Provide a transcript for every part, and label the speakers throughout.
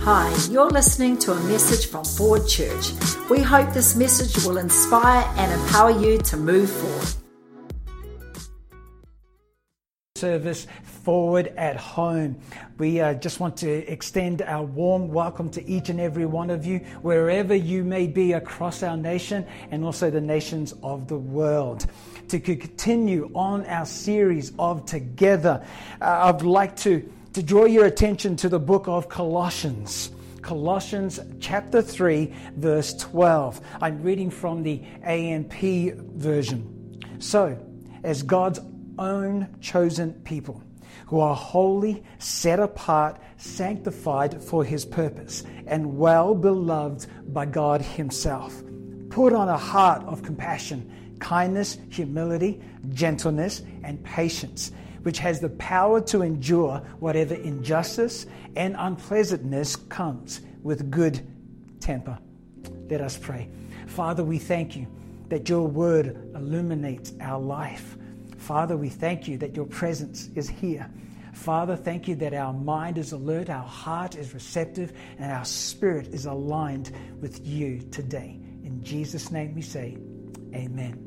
Speaker 1: Hi, you're listening to a message from Forward Church. We hope this message will inspire and empower you to move forward.
Speaker 2: Service Forward at Home. We just want to extend our warm welcome to each and every one of you, wherever you may be across our nation and also the nations of the world. To continue on our series of Together, I'd like to draw your attention to the book of Colossians. Colossians chapter 3, verse 12. I'm reading from the AMP version. So, as God's own chosen people, who are holy, set apart, sanctified for His purpose, and well beloved by God Himself, put on a heart of compassion, kindness, humility, gentleness, and patience, which has the power to endure whatever injustice and unpleasantness comes with good temper. Let us pray. Father, we thank you that your word illuminates our life. Father, we thank you that your presence is here. Father, thank you that our mind is alert, our heart is receptive, and our spirit is aligned with you today. In Jesus' name we say, amen.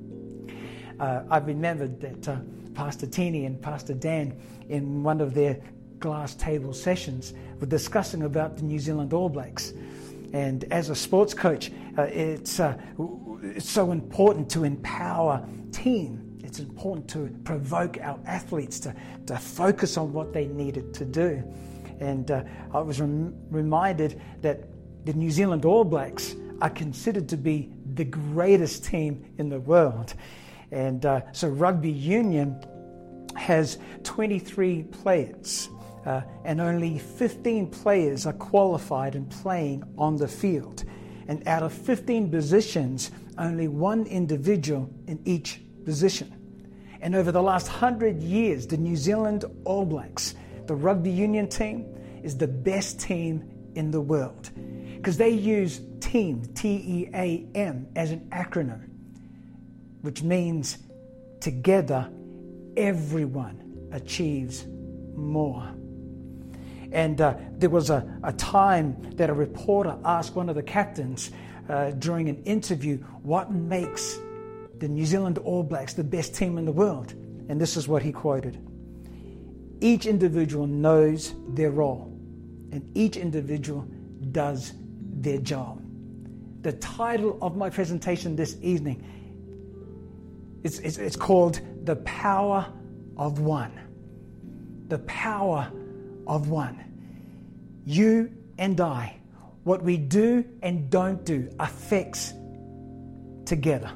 Speaker 2: I remembered that Pastor Teeny and Pastor Dan, in one of their glass table sessions, were discussing about the New Zealand All Blacks. And as a sports coach, it's so important to empower team. It's important to provoke our athletes to focus on what they needed to do. And I was reminded that the New Zealand All Blacks are considered to be the greatest team in the world. And so rugby union has 23 players, and only 15 players are qualified and playing on the field. And out of 15 positions, only one individual in each position. And over the last 100 years, the New Zealand All Blacks, the rugby union team, is the best team in the world. Because they use TEAM, T-E-A-M, as an acronym, which means together, everyone achieves more. And there was a time that a reporter asked one of the captains during an interview what makes the New Zealand All Blacks the best team in the world. And this is what he quoted. Each individual knows their role, and each individual does their job. The title of my presentation this evening it's called The Power of One. The Power of One. You and I, what we do and don't do affects together.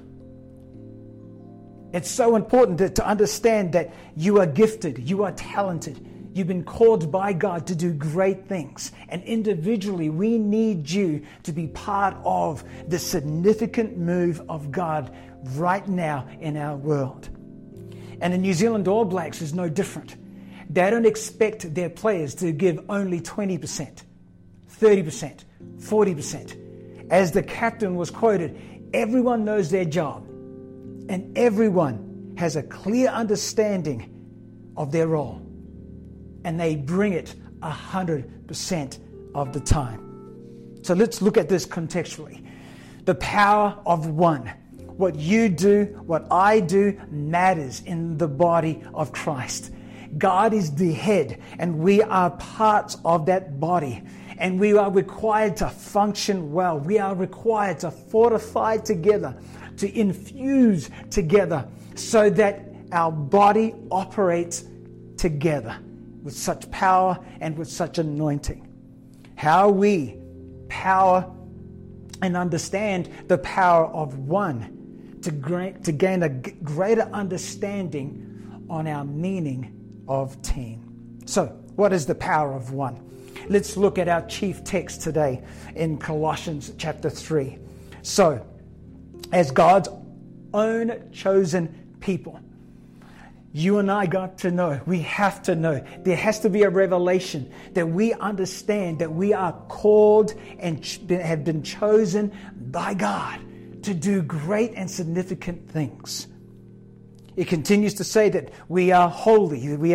Speaker 2: It's so important to understand that you are gifted, you are talented, you've been called by God to do great things. And individually, we need you to be part of the significant move of God right now in our world. And the New Zealand All Blacks is no different. They don't expect their players to give only 20%, 30%, 40%. As the captain was quoted, everyone knows their job. And everyone has a clear understanding of their role. And they bring it 100% of the time. So let's look at this contextually. The power of one. What you do, what I do, matters in the body of Christ. God is the head, and we are parts of that body. And we are required to function well. We are required to fortify together, to infuse together, so that our body operates together with such power and with such anointing. How we power and understand the power of one to gain a greater understanding on our meaning of team. So, what is the power of one? Let's look at our chief text today in Colossians chapter 3. So, as God's own chosen people, you and I got to know, we have to know, there has to be a revelation that we understand that we are called and have been chosen by God to do great and significant things. It continues to say that we are holy, we are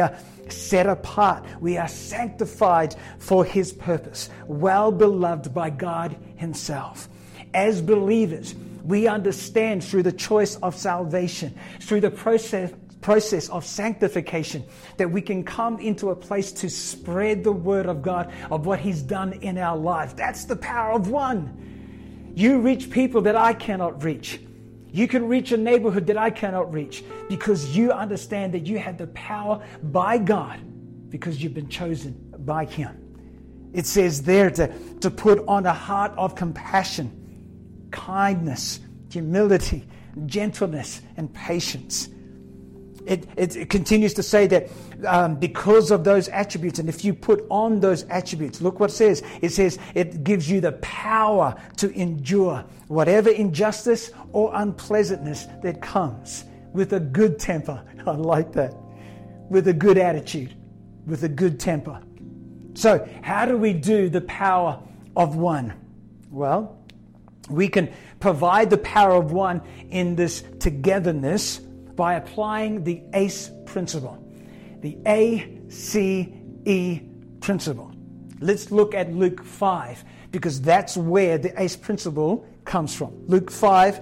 Speaker 2: set apart. We are sanctified for His purpose, well beloved by God Himself. As believers, we understand through the choice of salvation, through the process of sanctification, that we can come into a place to spread the word of God, of what He's done in our life. That's the power of one. You reach people that I cannot reach. You can reach a neighborhood that I cannot reach, because you understand that you have the power by God, because you've been chosen by Him. It says there to put on a heart of compassion, kindness, humility, gentleness, and patience. It continues to say that because of those attributes, and if you put on those attributes, look what it says. It says it gives you the power to endure whatever injustice or unpleasantness that comes with a good temper. I like that. With a good attitude, with a good temper. So how do we do the power of one? Well, we can provide the power of one in this togetherness by applying the ACE principle, the ACE principle. Let's look at Luke 5, because that's where the ACE principle comes from. Luke 5,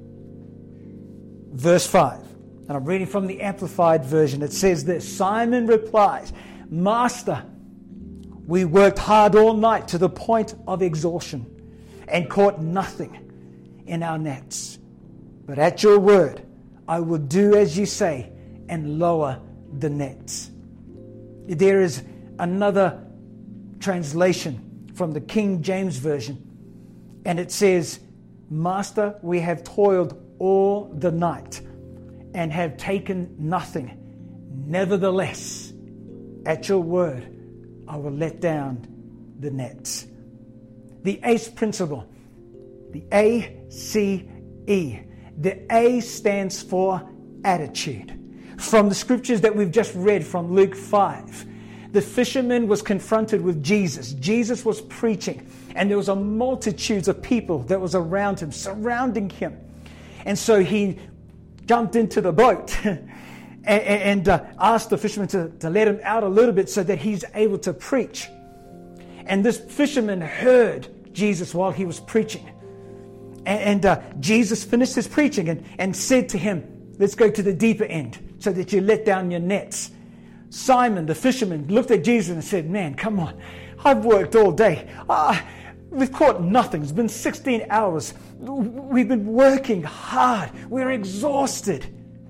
Speaker 2: verse 5. And I'm reading from the Amplified Version. It says this: Simon replies, "Master, we worked hard all night to the point of exhaustion and caught nothing in our nets. But at your word, I will do as you say and lower the nets." There is another translation from the King James Version, and it says, "Master, we have toiled all the night and have taken nothing. Nevertheless, at your word, I will let down the nets." The ACE principle, the ACE. The A stands for attitude. From the scriptures that we've just read from Luke 5, the fisherman was confronted with Jesus. Jesus was preaching, and there was a multitude of people that was around him, surrounding him. And so he jumped into the boat and asked the fisherman to let him out a little bit so that he's able to preach. And this fisherman heard Jesus while he was preaching. And Jesus finished his preaching and said to him, "Let's go to the deeper end so that you let down your nets." Simon, the fisherman, looked at Jesus and said, "Man, come on. I've worked all day. We've caught nothing. It's been 16 hours. We've been working hard. We're exhausted."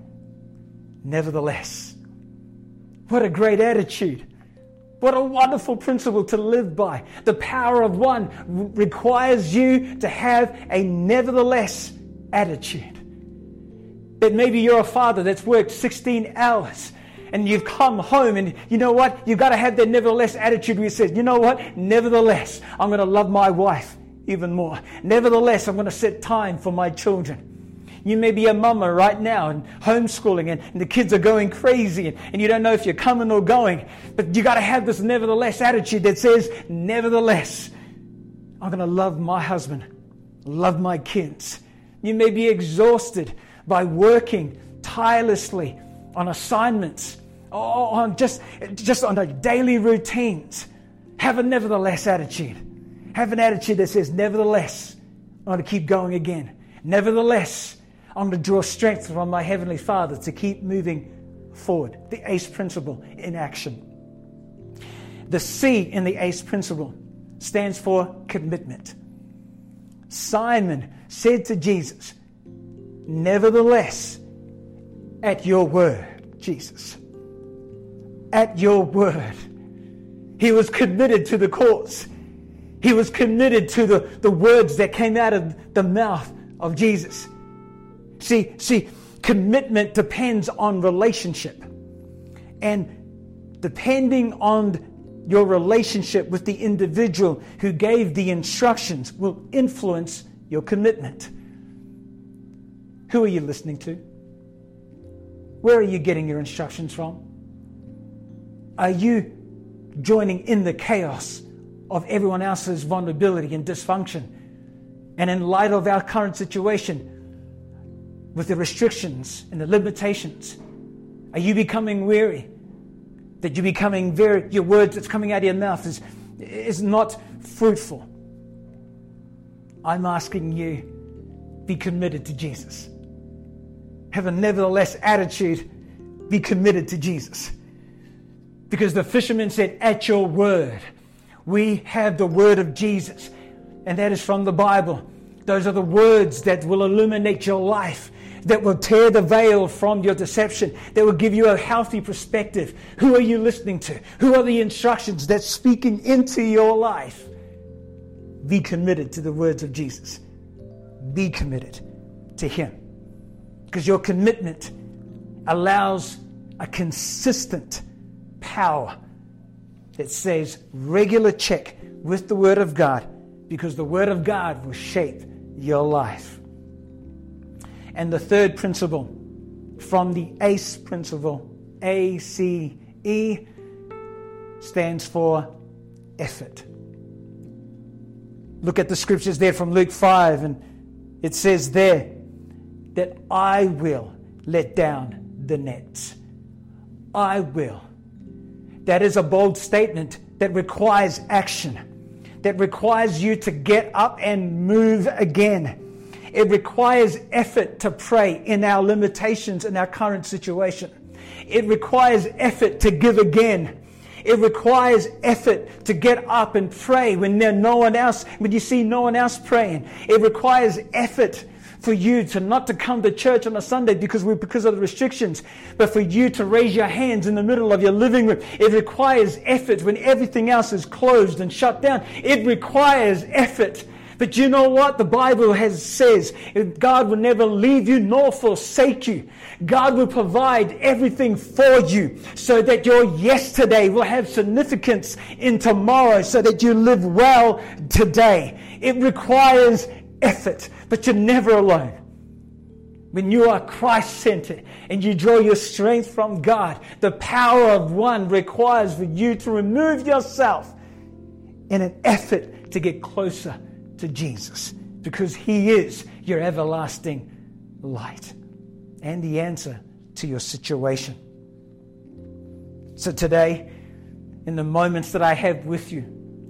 Speaker 2: Nevertheless, what a great attitude. What a wonderful principle to live by. The power of one requires you to have a nevertheless attitude. That maybe you're a father that's worked 16 hours and you've come home, and you know what? You've got to have that nevertheless attitude where you say, "You know what? Nevertheless, I'm going to love my wife even more. Nevertheless, I'm going to set time for my children." You may be a mama right now and homeschooling, and the kids are going crazy, and you don't know if you're coming or going. But you got to have this nevertheless attitude that says, "Nevertheless, I'm going to love my husband, love my kids." You may be exhausted by working tirelessly on assignments, or on just on the daily routines. Have a nevertheless attitude. Have an attitude that says, "Nevertheless, I'm going to keep going again. Nevertheless, I'm going to draw strength from my Heavenly Father to keep moving forward." The ACE principle in action. The C in the ACE principle stands for commitment. Simon said to Jesus, "Nevertheless, at your word, Jesus. At your word." He was committed to the cause. He was committed to the words that came out of the mouth of Jesus. See, commitment depends on relationship. And depending on your relationship with the individual who gave the instructions will influence your commitment. Who are you listening to? Where are you getting your instructions from? Are you joining in the chaos of everyone else's vulnerability and dysfunction? And in light of our current situation, with the restrictions and the limitations, are you becoming weary? that you're becoming your words that's coming out of your mouth is not fruitful. I'm asking you, be committed to Jesus. Have a nevertheless attitude, be committed to Jesus. Because the fisherman said, at your word. We have the word of Jesus, and that is from the Bible. Those are the words that will illuminate your life, that will tear the veil from your deception, that will give you a healthy perspective. Who are you listening to? Who are the instructions that's speaking into your life? Be committed to the words of Jesus. Be committed to Him. Because your commitment allows a consistent power that says regular check with the Word of God, because the Word of God will shape your life. And the third principle from the ACE principle, A-C-E, stands for effort. Look at the scriptures there from Luke 5, and it says there that I will let down the nets. I will. That is a bold statement that requires action, that requires you to get up and move again. It requires effort to pray in our limitations in our current situation. It requires effort to give again. It requires effort to get up and pray when you see no one else praying. It requires effort for you to not to come to church on a Sunday because of the restrictions, but for you to raise your hands in the middle of your living room. It requires effort when everything else is closed and shut down. It requires effort. But you know what? The Bible says God will never leave you nor forsake you. God will provide everything for you so that your yesterday will have significance in tomorrow, so that you live well today. It requires effort, but you're never alone. When you are Christ-centered and you draw your strength from God, the power of one requires for you to remove yourself in an effort to get closer to Jesus, because He is your everlasting light and the answer to your situation. So today, in the moments that I have with you,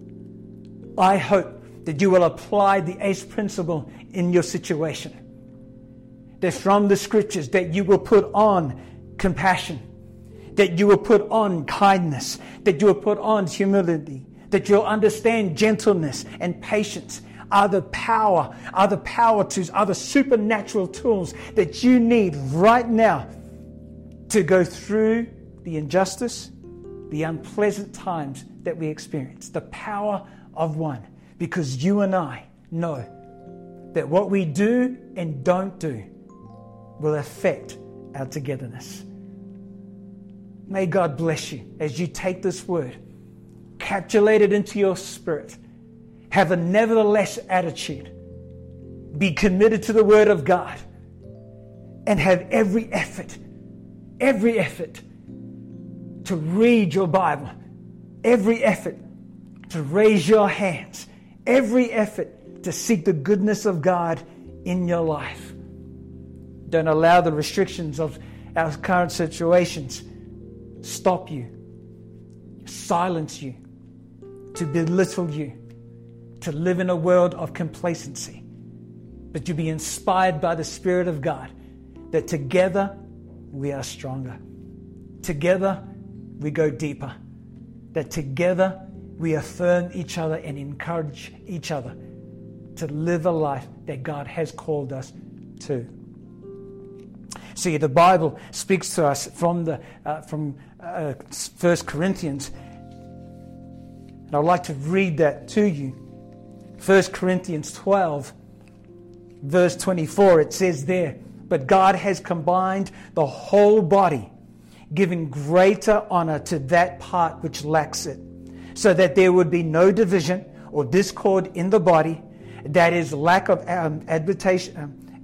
Speaker 2: I hope that you will apply the ACE principle in your situation. That from the scriptures that you will put on compassion, that you will put on kindness, that you will put on humility, that you'll understand gentleness and patience are the supernatural tools that you need right now to go through the injustice, the unpleasant times that we experience. The power of one. Because you and I know that what we do and don't do will affect our togetherness. May God bless you as you take this word, capsulate it into your spirit, have a nevertheless attitude, be committed to the Word of God, and have every effort to read your Bible, every effort to raise your hands, every effort to seek the goodness of God in your life. Don't allow the restrictions of our current situations stop you, silence you, to belittle you, to live in a world of complacency. But you be inspired by the Spirit of God, that together we are stronger. Together we go deeper. That together we affirm each other and encourage each other to live a life that God has called us to. See, the Bible speaks to us from 1 Corinthians, and I'd like to read that to you. 1 Corinthians 12, verse 24, it says there, "But God has combined the whole body, giving greater honor to that part which lacks it, so that there would be no division or discord in the body, that is, lack of adaptation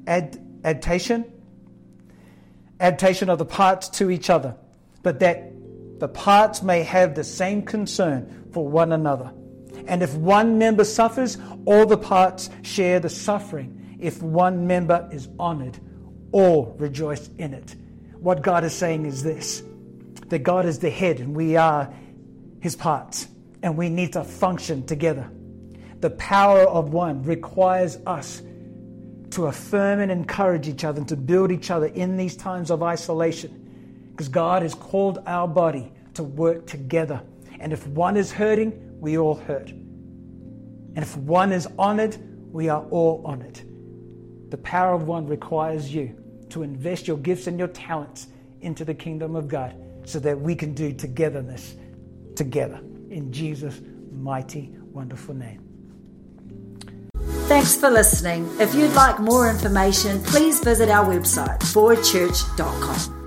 Speaker 2: of the parts to each other, but that the parts may have the same concern for one another. And if one member suffers, all the parts share the suffering. If one member is honored, all rejoice in it." What God is saying is this: that God is the head and we are his parts, and we need to function together. The power of one requires us to affirm and encourage each other and to build each other in these times of isolation, because God has called our body to work together. And if one is hurting, we all hurt. And if one is honored, we are all honored. The power of one requires you to invest your gifts and your talents into the kingdom of God so that we can do togetherness together in Jesus' mighty, wonderful name.
Speaker 1: Thanks for listening. If you'd like more information, please visit our website, forwardchurch.com.